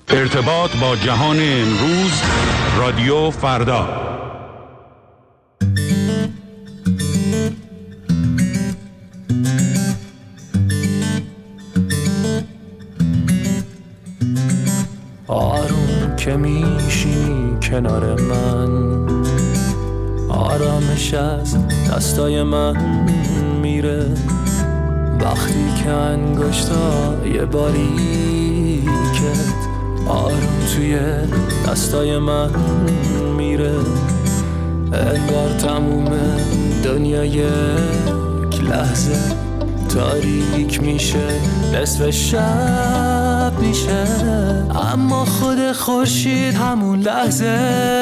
ارتباط با جهان امروز، رادیو فردا. آروم که میشینی کنار من، آرامش از دستای من میره. وقتی که انگشتای باریکت آروم توی دستای من میره، انگار تموم دنیا یک لحظه تاریک میشه، نصف شب میشه، اما خود خورشید همون لحظه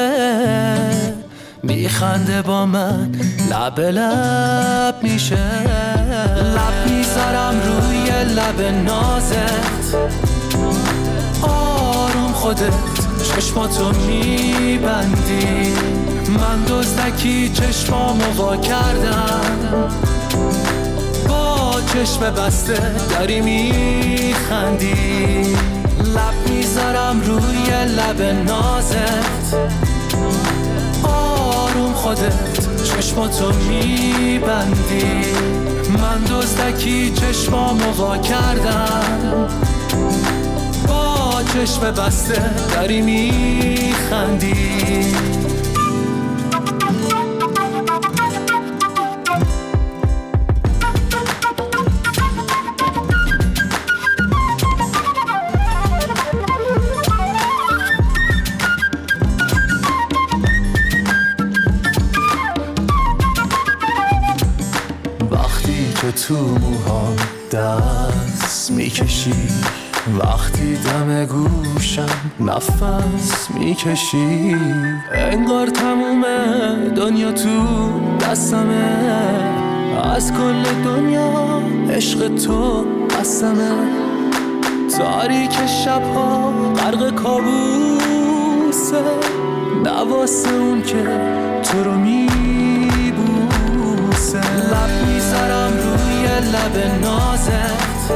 میخنده با من، لب لب میشه. لب میذارم روی لب نازت، آروم خودت چشماتو میبندی، من دزدکی چشمامو وا کردم، با چشم بسته داری میخندی. لب میذارم روی لب نازت، آروم خودت چشماتو میبندی، من دزدکی چشمامو وا کردم، با چشم بسته داری میخندی. تو موهام دست میکشی، وقتی دم گوشم نفس میکشی، انگار تموم دنیا تو دستمه، از کل دنیا عشق تو قسمه. تاریک شبها غرق کابوسه، نواسه اون که تو رو میبوسه. لب میذارم روی لب نازت،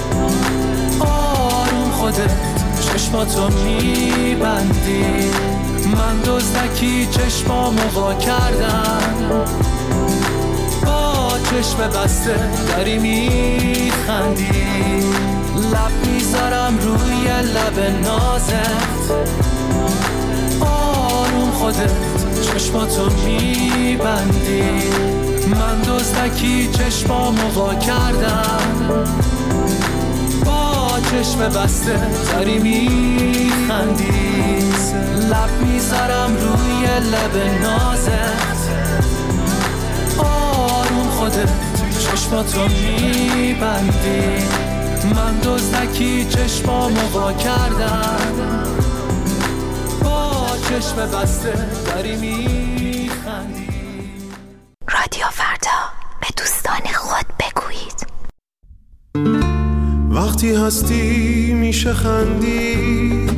آروم خودت چشماتو میبندی، من دزدکی چشمامو وا کردم، با چشم بسته داری میخندی. لب میذارم روی لب نازت، آروم خودت چشماتو میبندی، من دزدکی چشمامو وا کردم، با چشم بسته داری میخندی. لب میذارم روی لب نازت، آروم خودت چشماتو میبندی، من دزدکی چشمامو وا کردم، با چشم بسته داری میخندی. رادیو فردا، به دوستان خود بگویید. وقتی هستی میشه خندی،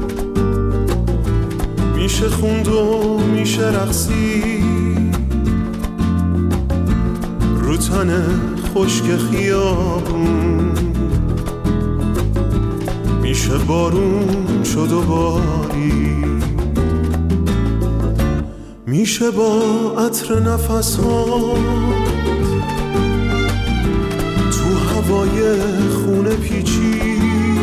میشه خوند و میشه رقصی، رو تن خشک خیابون میشه بارون شد و باری، میشه با عطر نفس ها تو هوای خونه پیچی،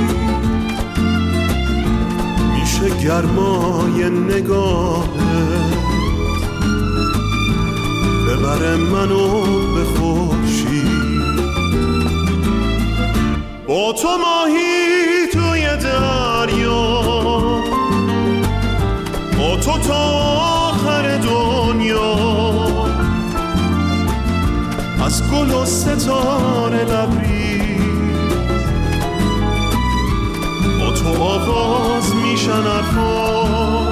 میشه گرمای نگاهت ببره منو به خورشید، با تو ماهی توی دریا، با تو تا آخر دنیا، از گل و ستاره لبریز، با تو آغاز میشن حرفا،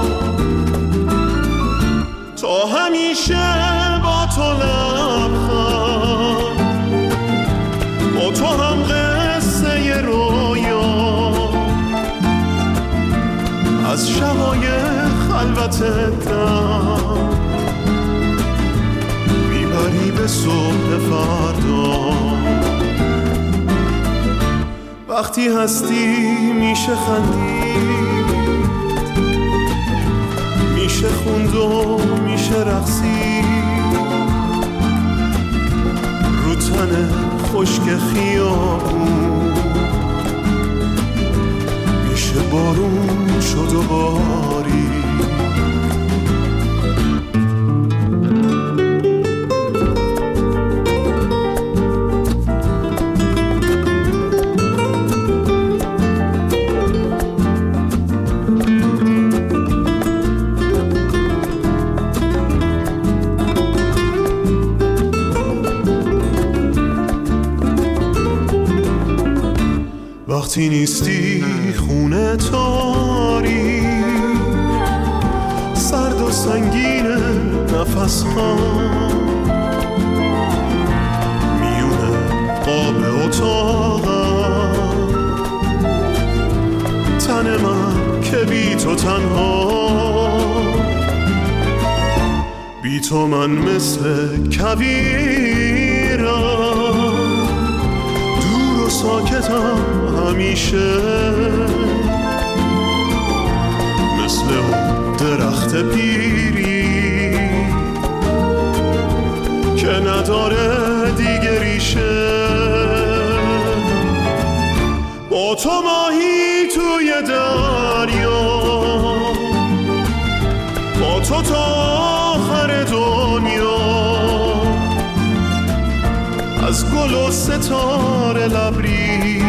تا همیشه با تو لبخند، با تو هم قصه رویا، از شبای خلوت دم میبری به صبح فردا. وقتی هستی میشه خندید، میشه خوند و میشه رقصید، رو تن خشک خیابون میشه بارون شد و باری. وقتی نیستی خونه تاری، سرد و سنگین نفس ها، میونه قاب اتاقم، تن من که بی تو تنها، بی تو من مثل کویرم، دور و ساکتم همیشه، مثل اون درخت پیری که نداره دیگه ریشه. با تو ماهی توی دریا، با تو تا آخر دنیا، از گل و ستاره لبریز،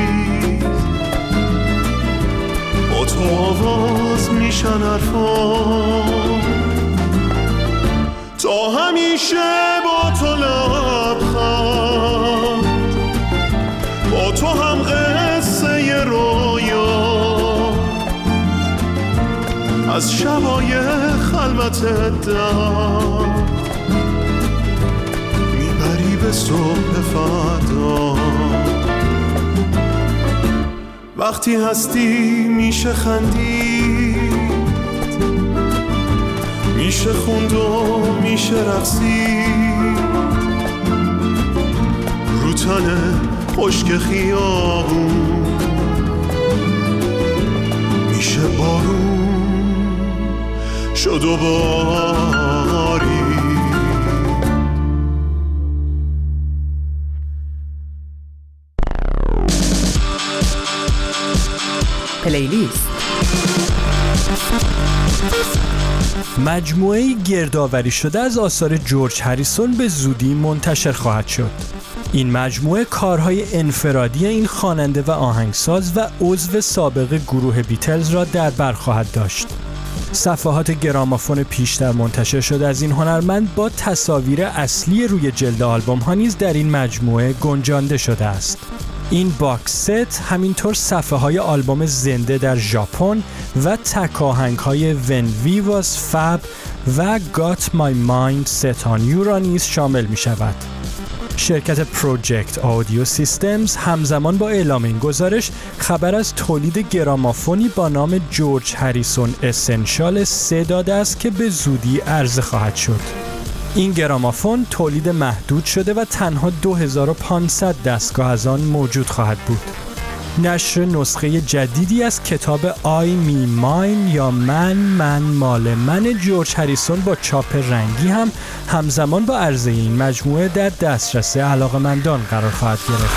با تو آواز میشن حرفان، تا همیشه با تو لبخند، با تو هم قصه رویا، از شبای خلوت دم میبری به صبح فردا. وقتی هستی میشه خندید، میشه خوند و میشه رقصید، رو تن خشک خیابون میشه بارون شد و باری. پلیلیست مجموعه‌ای گردآوری شده از آثار جورج هریسون به زودی منتشر خواهد شد. این مجموعه کارهای انفرادی این خواننده و آهنگساز و عضو سابق گروه بیتلز را در بر خواهد داشت. صفحات گرامافون پیشتر منتشر شده از این هنرمند با تصاویر اصلی روی جلد آلبوم ها نیز در این مجموعه گنجانده شده است. این باکس ست همینطور صفحه های آلبوم زنده در ژاپن و تک آهنگ های When We Was Fab و Got My Mind Set On You را نیز شامل می شود. شرکت پروژکت آدیو سیستمز همزمان با اعلام این گزارش خبر از تولید گرامافونی با نام جورج هریسون اسنشال 3 داده است که به زودی عرضه خواهد شد. این گرامافون تولید محدود شده و تنها 2500 دستگاه از آن موجود خواهد بود. نشر نسخه جدیدی از کتاب I Me Mine یا من مال من جورج هریسون با چاپ رنگی هم همزمان با عرضه این مجموعه در دسترس علاقه‌مندان قرار خواهد گرفت.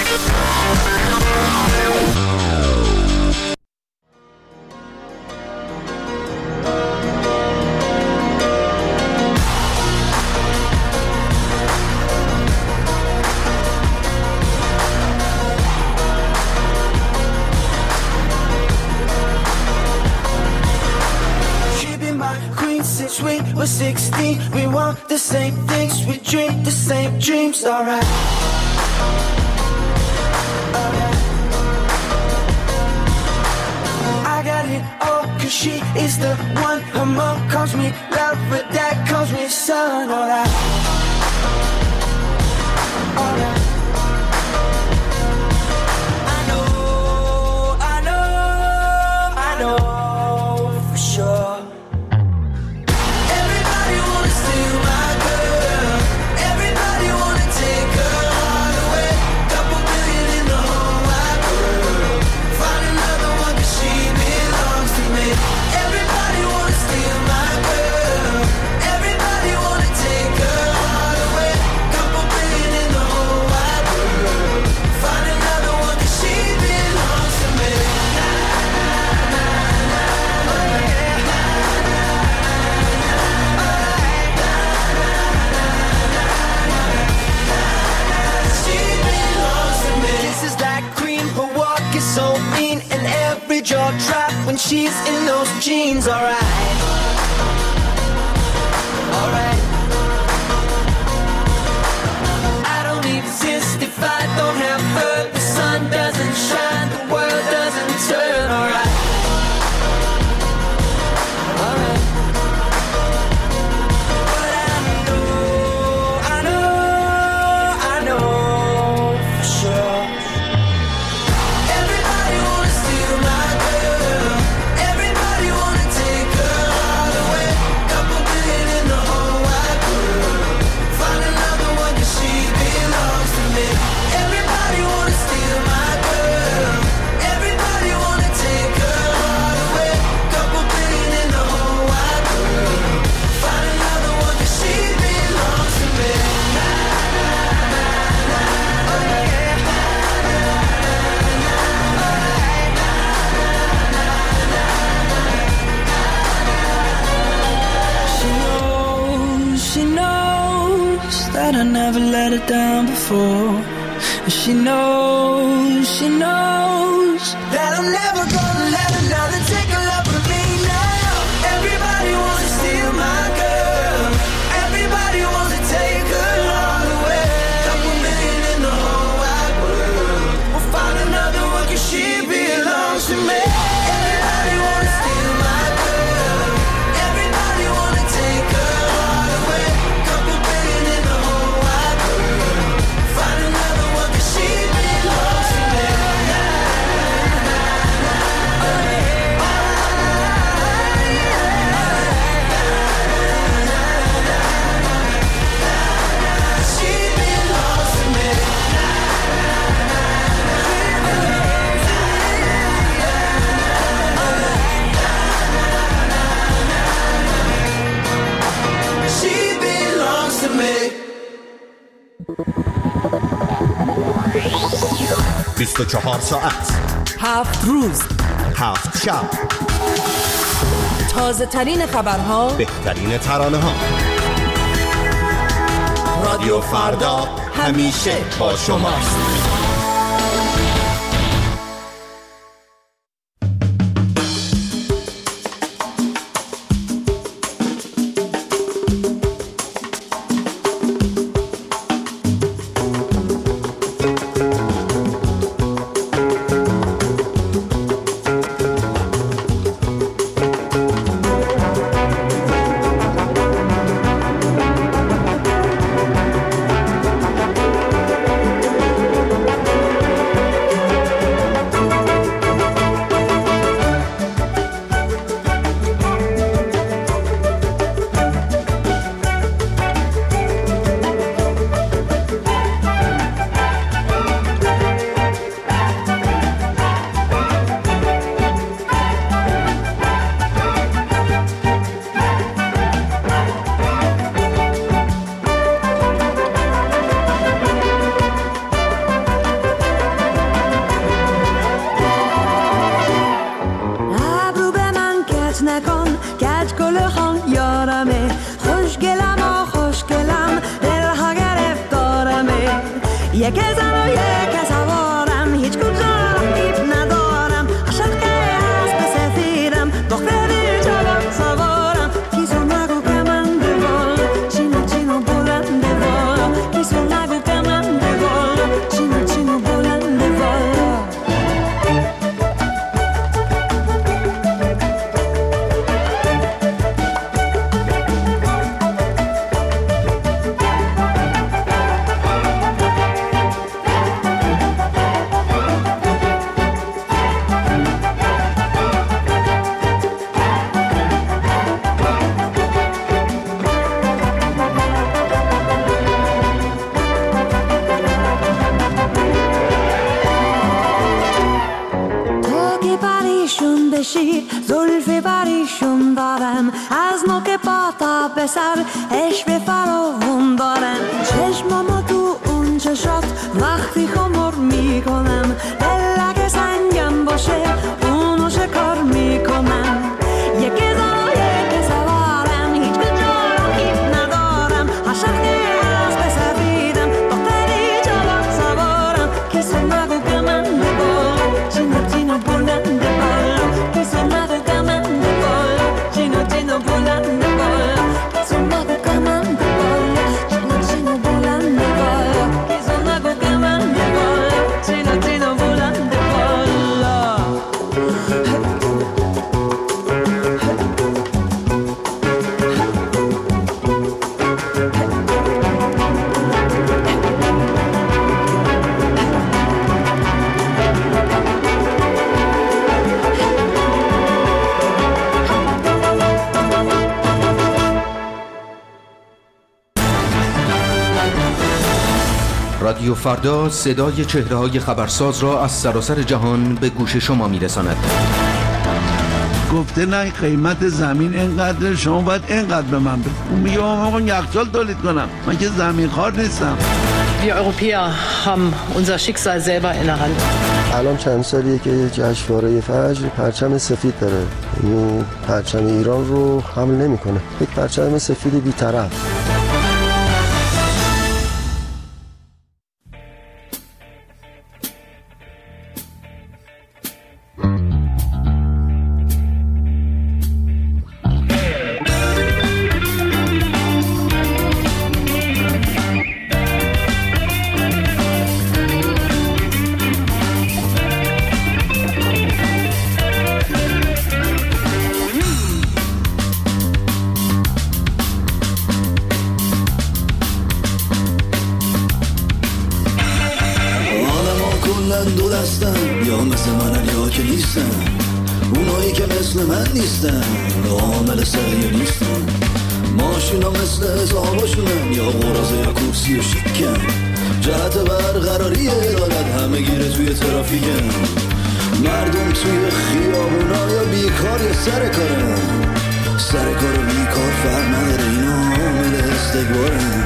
We're 16, we want the same things, we dream the same dreams, alright. I got it all, cause she is the one. Her mom calls me love, but dad calls me son, alright. Alright. I know for sure. Everybody wanna take her all away. Couple billion in the whole wide world. jaw drop when she's in those jeans. Alright, alright. I don't exist if I don't have her. The sun doesn't shine, the world doesn't turn. Alright, alright. But I know for sure. Everybody wanna steal my girl. Everybody wanna take her all away. Couple billion in the whole wide world. Find another one 'cause she belongs to me. Everybody wanna steal my girl. Everybody wanna take her all away. Couple billion in the whole wide world. Find another one 'cause she belongs to me. Oh yeah. She knows that I never let her down before. And she knows that I'm never gonna let another take a love from me now. Everybody wants to steal my girl. Everybody wants to take her all away. Couple million in the whole wide world. We'll find another one 'cause she belongs to me. Everybody wanna steal my girl. Everybody wanna take her all away. Couple billion in the whole wide world. Find another one 'cause she belongs to me. She belongs to me. She belongs to me. 24 ساعت 7 روز 7 شب تازه ترین خبرها، بهترین ترانه ها. رادیو فردا همیشه با شماست. سر عشق فراوون دارم چشمامو تو اون چشات وقتی خمر میکنم دلک سنگم باشه اونو شکار میکنم یک سوارم هیچ کجا کیف ندارم هر شخصی از بسفیدم دختری جوان سوارم کسی نگو که من ببال چینو بلند بال رادیو فردا صدای چهره‌های خبرساز را از سراسر جهان به گوش شما می‌رساند. گفته نه قیمت زمین اینقدر، شما باید اینقدر به من بده. اون میگه من میخوام یخچال تولید کنم، من که زمین خوار نیستم. Wir Europäer haben unser Schicksal selber in der Hand. الان چند سالیه که جشنواره فجر پرچم سفید داره، این پرچم ایران رو حمل نمی‌کنه، یک پرچم سفید بی‌طرف. دو دستن یا مثل منن یا که نیستن، اونایی که مثل من نیستن عامل سریع نیستن، ماشینا مثل حساباشونن یا غرازه یا کرسی و شیکن، جهت برقراری عدالت همه گیره توی ترافیکن، مردم توی خیابونا یا بیکار یا سر کارن، سر کار و بیکار فرق نداره، اینا عامل استکبارن.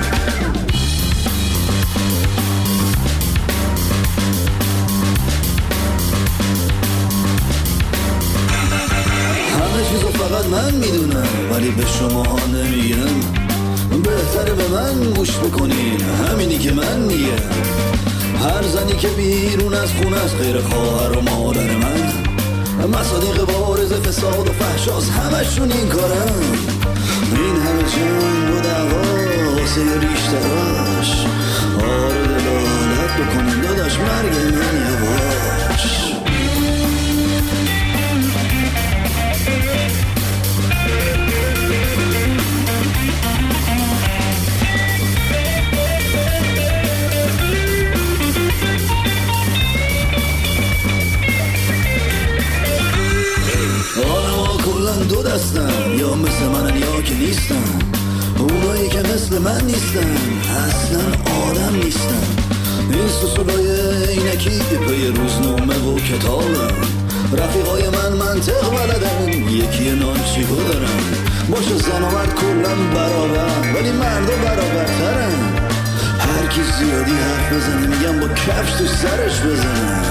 چیزو فقط من میدونم ولی به شما نمیگم، بهتره به من گوش بکنین، همینی که من میگم. هر زنی که بیرون از خونه است غیر خواهر و مادر من، مصادیق بارز فساد و فحشاست همشون این کارن، این همه جنگ و دعوا واسه ریشتراش، آره دلالت بکنین داداش مرگ من یواش. دو دستن یا مثل منن یا که نیستن، اونایی که مثل من نیستن اصلا آدم نیستن، این سسولای اینکی پی روزنامه و کتابن، رفیقای من منطق بلدن یکی نانچیکو دارن، باشه زن و مرد کلن برابر ولی مردا برابرترن، هر کی زیادی حرف بزنه میگم با کفش تو سرش بزنن.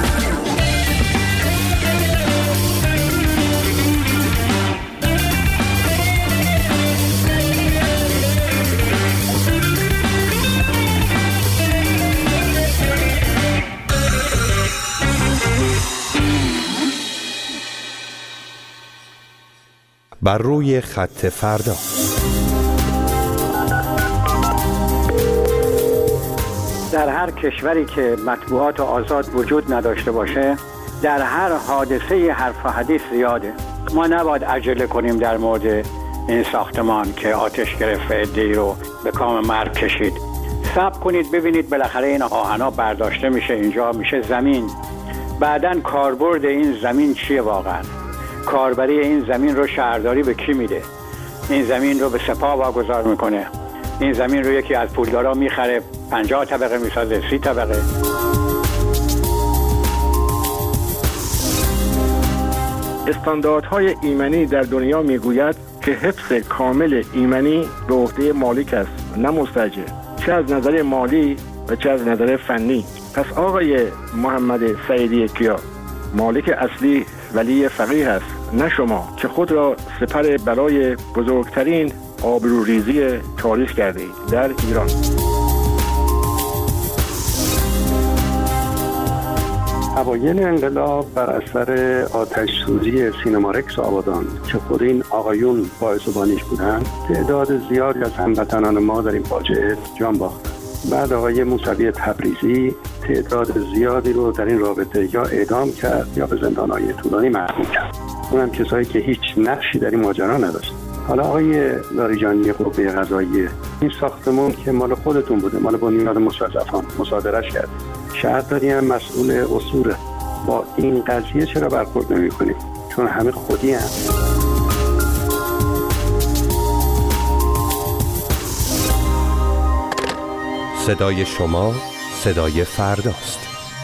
بر روی خط فردا. در هر کشوری که مطبوعات آزاد وجود نداشته باشه، در هر حادثه حرف و حدیث زیاده. ما نباید عجله کنیم در مورد این ساختمان که آتش گرفت عده‌ای رو به کام مرگ کشید. صبر کنید ببینید بالاخره این آهن‌ها برداشته میشه، اینجا میشه زمین. بعداً کاربرد این زمین چیه واقعاً؟ کاربری این زمین رو شهرداری به کی میده؟ این زمین رو به سپاه واگذار میکنه، این زمین رو یکی از پولدارا میخره 50 طبقه میسازه 30 طبقه. استانداردهای ایمنی در دنیا میگوید که حفظ کامل ایمنی به عهده مالک است نه مستاجر، چه از نظر مالی و چه از نظر فنی. پس آقای محمد سعیدی کیا، مالک اصلی ولی فقیه است نه شما که خود را سپر برای بزرگترین آبروریزی تاریخ کرده اید در ایران. اوایل انقلاب بر اثر آتش سوزی سینما رکس آبادان که خود این آقایون باعث و بانیش بودند، تعداد زیادی از هموطنان ما در این فاجعه جان باختند. بعد آقای موسوی تبریزی تعداد زیادی رو در این رابطه یا اعدام کرد یا به زندان‌های طولانی محکوم کرد. اونم کسایی که هیچ نقشی در این ماجرا نداشت. حالا آقای لاریجانی قوه قضاییه، این ساختمون که مال خودتون بوده، مال بنیاد مستضعفان، مصادره‌اش کرد. شهرداری هم مسئول اصوله. با این قضیه چرا برخورد نمی‌کنید؟ چون همه خودی هم. صدای شما صدای فرداست.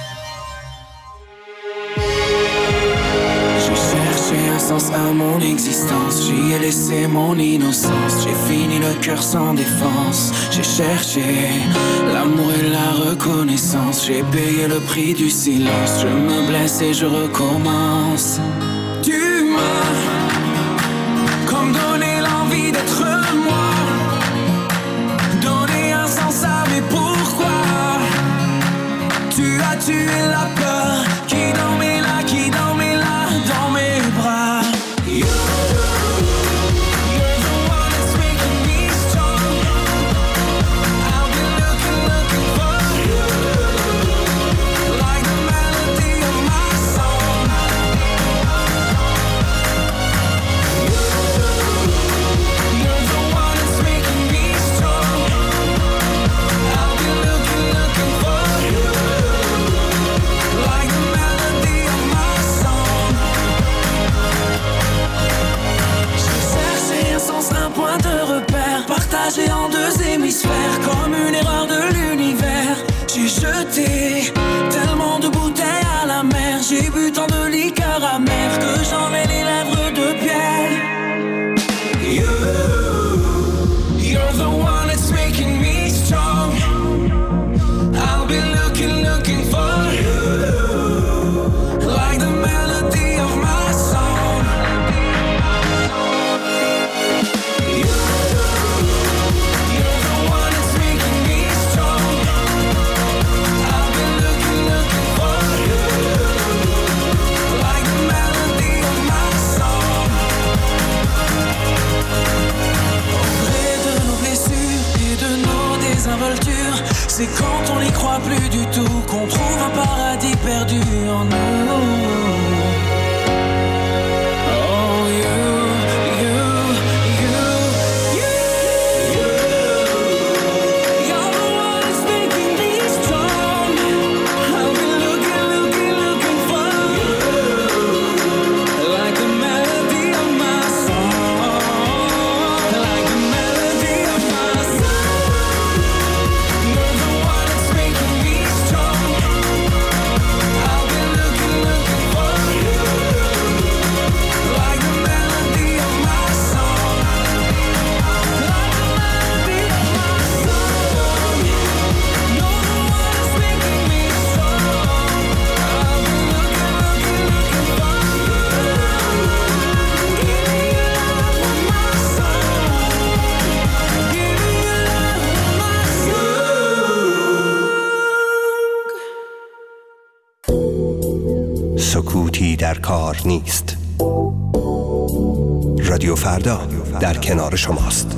Sens à mon existence, j'y ai laissé mon innocence, j'ai fini le cœur sans défense, j'ai cherché l'amour et la reconnaissance, j'ai payé le prix du silence, je me blesse et je recommence. Tu m'as comme donné l'envie d'être moi, donné un sens à mes pourquoi, tu as tué la peur qui dormait là, dans mes bras. Partagé en deux hémisphères comme une erreur de l'univers. J'ai jeté tellement de bouteilles à la mer, j'ai bu tant de liqueurs amères que j'en ai les lèvres de pierre. You're the one that's making me strong. I'll be looking for you, like the melody of my song. C'est quand on n'y croit plus du tout qu'on trouve un paradis perdu en nous. Oh, you, you're the one that's making me strong. I'll be looking for you, like the melody of my song, like the melody of my song. سکوتی در کار نیست. رادیو فردا در کنار شماست.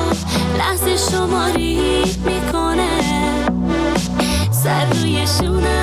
شماری میکنه سر روی شونه